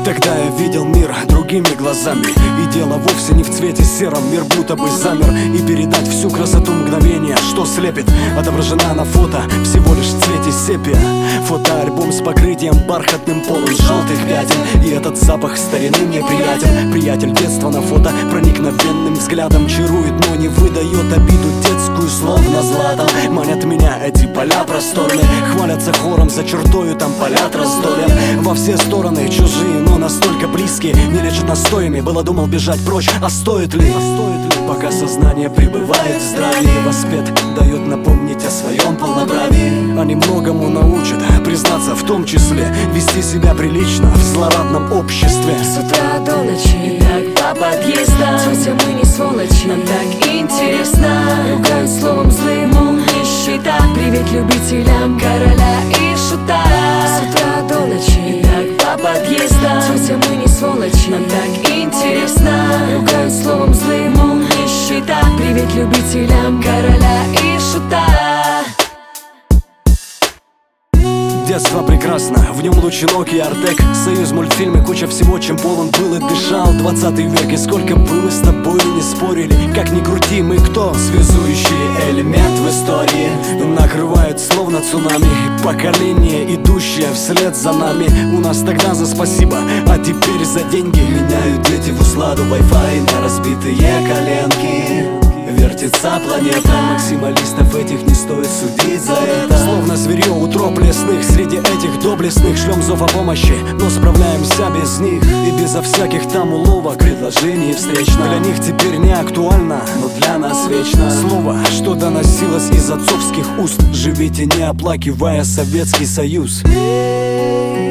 Тогда я видел мир другими глазами, и дело вовсе не в цвете сером. Мир будто бы замер, и передать всю красоту мгновения, что слепит, отображена на фото всего лишь в цвете сепия. Фотоальбом с покрытием бархатным, полон желтых пятен, и этот запах старины мне приятен. Приятель детства на фото проникновенным взглядом чарует, но не выдает обиду детскую, словно златом. Манят меня эти поля просторные, хвалятся хором за чертою, там полят раздольем. Во все стороны чужие, но настолько близкие, не лечат настоями. Было думал бежать прочь, а стоит ли? Пока сознание пребывает в здравии, воспет дает напомнить о своем полноправии. Они многому научат, признаться в том числе, вести себя прилично в злорадном обществе. С утра до ночи, так по подъездам, тетя, мы не сволочи, нам так интересно. Ругают словом злым, ум, нищета. Привет любителям короля и шута. С утра до ночи, так по подъездам, тетя, мы не сволочи, нам так интересно. Ругают словом злым, ум, нищета. Привет любителям короля и шута. Детство прекрасно, в нем лучинок и артек, союз, мультфильмы, куча всего, чем полон был и дышал 20 век. И сколько бы мы с тобой не спорили, как ни крути, мы кто? Связующий элемент в истории. Накрывают словно цунами поколение, идущее вслед за нами. У нас тогда за спасибо, а теперь за деньги меняют дети в усладу Wi-Fi на разбитые коленки. Вертится планета, максималистов этих не стоит судить за это. Словно зверье утроп лесных, среди этих доблестных шлем зов о помощи, но справляемся без них и безо всяких там уловок, предложений встречно. Для них теперь не актуально, но для нас вечно. Слово, что доносилось из отцовских уст: живите, не оплакивая Советский Союз.